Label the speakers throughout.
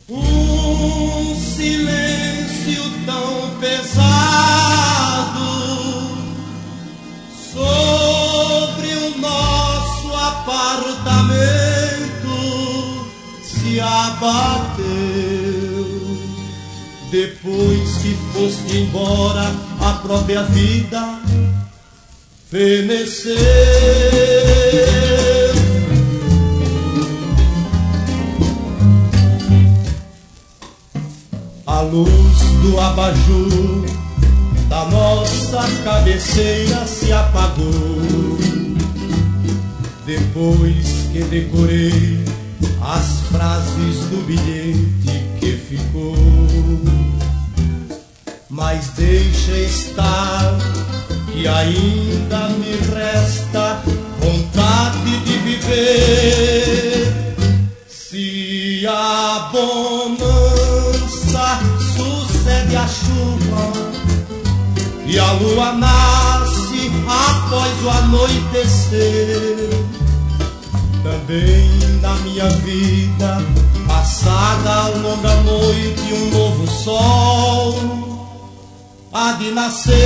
Speaker 1: Um silêncio tão pesado sobre o nosso apartamento se abateu. Depois que foste embora, a própria vida feneceu. A luz do abajur da nossa cabeceira se apagou. Depois que decorei as frases do bilhete que ficou. Mas deixa estar, que ainda me resta vontade de viver. Se a bonança sucede a chuva e a lua nasce após o anoitecer, também na minha vida passada a longa noite um novo sol há de nascer.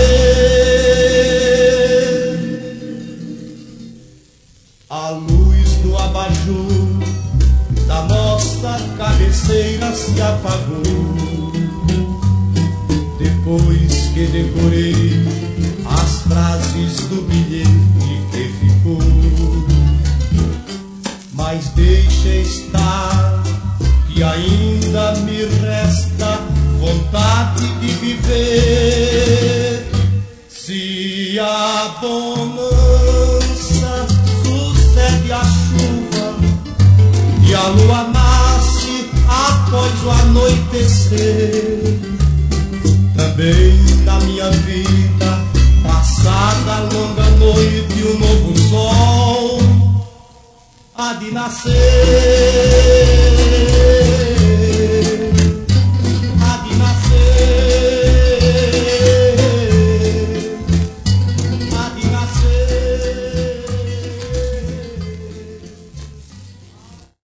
Speaker 1: A luz do abajur da nossa cabeceira se apagou. Depois que decorei as frases do bilhete que ficou. Mas deixa estar, que ainda me resta vontade de viver. Se a bonança sucede a chuva e a lua nasce após o anoitecer, também na minha vida passada a longa noite um novo sol há de nascer.